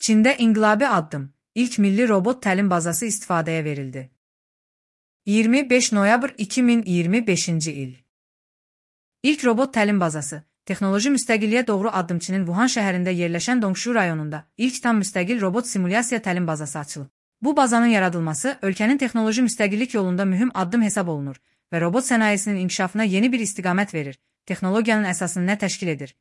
Çində inqilabi addım. İlk milli robot təlim bazası istifadəyə verildi. 25 noyabr 2025-ci il. İlk robot təlim bazası, texnoloji müstəqilliyə doğru addım Çinin Wuhan şəhərində yerləşən Dongshu rayonunda ilk tam müstəqil robot simulyasiya təlim bazası açılıb. Bu bazanın yaradılması ölkənin texnoloji müstəqillik yolunda mühüm addım hesab olunur və robot sənayesinin inkişafına yeni bir istiqamət verir. Texnologiyanın əsasını nə təşkil edir?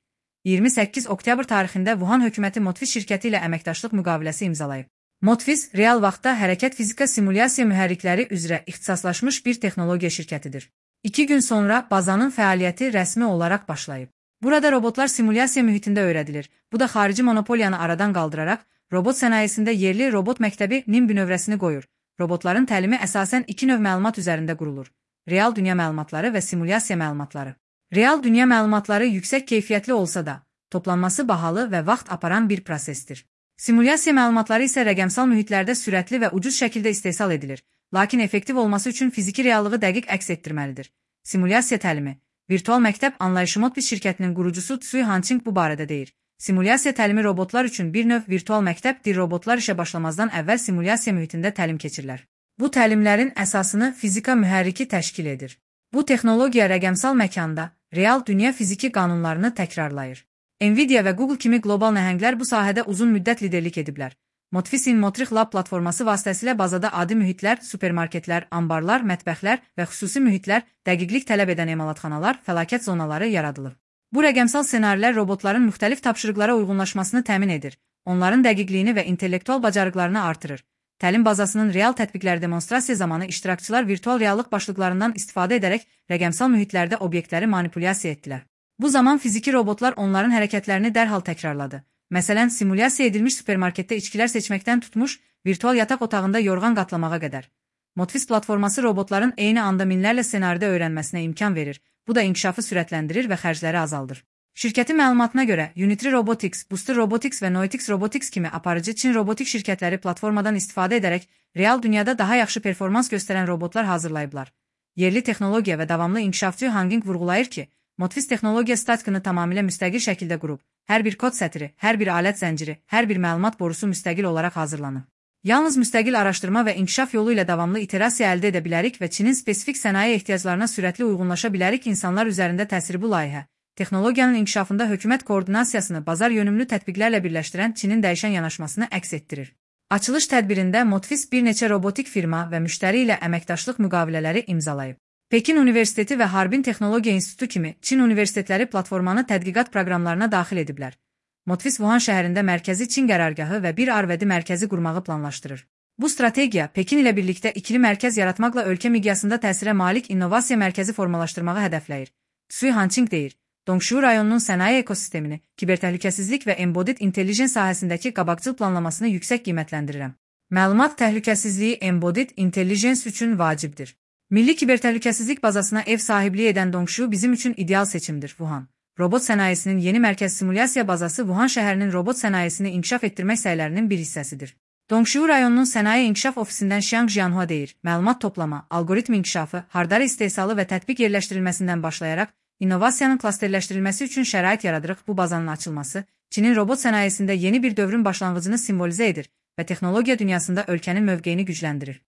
28 oktyabr tarixində Wuhan hökuməti Motfiz şirkəti ilə əməkdaşlıq müqaviləsi imzalayıb. Motfiz, real vaxtda hərəkət fizika simulyasiya mühərrikləri üzrə ixtisaslaşmış bir texnologiya şirkətidir. 2 gün sonra bazanın fəaliyyəti rəsmi olaraq başlayıb. Burada robotlar simulyasiya mühitində öyrədilir. Bu da xarici monopoliyanı aradan qaldıraraq, robot sənayesində yerli robot məktəbi NIM bünövrəsini qoyur. Robotların təlimi əsasən iki növ məlumat üzərində qurulur. Real dünya məlumatları və simulyasiya məlumatları. Real dünya məlumatları yüksək keyfiyyətli olsa da, toplanması bahalı və vaxt aparan bir prosesdir. Simulyasiya məlumatları isə rəqəmsal mühitlərdə sürətli və ucuz şəkildə istehsal edilir, lakin effektiv olması üçün fiziki reallığı dəqiq əks etdirməlidir. Simulyasiya təlimi. Virtual məktəb anlayışı Motfiz şirkətinin qurucusu Tsui Hanqing bu barədə deyir. Simulyasiya təlimi robotlar üçün bir növ virtual məktəbdir. Robotlar işə başlamazdan əvvəl simulyasiya mühitində təlim keçirlər. Bu təlimlərin əsasını fizika mühərriki təşkil edir. Bu texnologiya rəqəmsal məkanda real dünya fiziki qanunlarını təkrarlayır. Nvidia və Google kimi qlobal nəhənglər bu sahədə uzun müddət liderlik ediblər. Motfiz Inmotrix Lab platforması vasitəsilə bazada adi mühitlər, supermarketlər, ambarlar, mətbəxlər və xüsusi mühitlər, dəqiqlik tələb edən emalatxanalar, fəlakət zonaları yaradılıb. Bu rəqəmsal ssenarilər robotların müxtəlif tapşırıqlara uyğunlaşmasını təmin edir, onların dəqiqliyini və intellektual bacarıqlarını artırır. Təlim bazasının real tətbiqləri demonstrasiya zamanı iştirakçılar virtual reallıq başlıqlarından istifadə edərək rəqəmsal mühitlərdə obyektləri manipulyasiya etdilər. Bu zaman fiziki robotlar onların hərəkətlərini dərhal təkrarladı. Məsələn, simulyasiya edilmiş supermarketdə içkilər seçməkdən tutmuş, virtual yataq otağında yorğan qatlamağa qədər. Motfiz platforması robotların eyni anda minlərlə ssenaridə öyrənməsinə imkan verir. Bu da inkişafı sürətləndirir və xərcləri azaldır. Şirkətin məlumatına görə, Unitary Robotics, Booster Robotics və Noetix Robotics kimi aparıcı Çin robotik şirkətləri platformadan istifadə edərək real dünyada daha yaxşı performans göstərən robotlar hazırlayıblar. Yerli texnologiya və davamlı inkişafçı Hanqing vurğulayır ki, Motfiz texnologiya statikını tamamilə müstəqil şəkildə qurub. Hər bir kod sətri, hər bir alət zənciri, hər bir məlumat borusu müstəqil olaraq hazırlanıb. Yalnız müstəqil araşdırma və inkişaf yolu ilə davamlı iterasiya əldə edə bilərik və Çinin spesifik sənaye ehtiyaclarına sürətli uyğunlaşa bilərik. İnsanlar üzərində təsiri bu layihə, texnologiyanın inkişafında hökumət koordinasiyasını bazar yönümlü tətbiqlərlə birləşdirən Çinin dəyişən yanaşmasını əks etdirir. Açılış tədbirində Motfiz bir neçə robotik firma və müştəri ilə əməkdaşlıq müqavilələri imzalayıb. Pekin Universiteti və Harbin Texnologiya İnstitutu kimi Çin universitetləri platformanı tədqiqat proqramlarına daxil ediblər. Motfiz Wuhan şəhərində mərkəzi Çin qərargahı və bir arvədi mərkəzi qurmağı planlaşdırır. Bu strategiya Pekin ilə birlikdə ikili mərkəz yaratmaqla ölkə miqyasında təsirə malik innovasiya mərkəzi formalaşdırmağı hədəfləyir. Tsui Hanqing deyir, Dongshu rayonunun sənaye ekosistemini, kibertəhlükəsizlik və embodied intelligence sahəsindəki qabaqcıl planlamasını yüksək qiymətləndirirəm. Məlumat təhlükəsizliyi embodied intelligence üçün vacibdir. Milli kibertəhlükəsizlik bazasına ev sahibliyi edən Dongshu bizim üçün ideal seçimdir. Wuhan. Robot sənayesinin yeni mərkəz simulyasiya bazası Wuhan şəhərinin robot sənayesini inkişaf etdirmək səylərinin bir hissəsidir. Dongshu rayonunun sənaye inkişaf ofisindən Xiang Jianhua deyir, məlumat toplama, algoritm inkişafı, hardara istehsalı və tətbiq yerləşdirilməsindən başlayaraq, innovasiyanın klasterləşdirilməsi üçün şərait yaradırıq. Bu bazanın açılması, Çinin robot sənayesində yeni bir dövrün başlanğıcını simvolizə edir və texnologiya dünyasında ölkənin mövqeyini gücləndirir.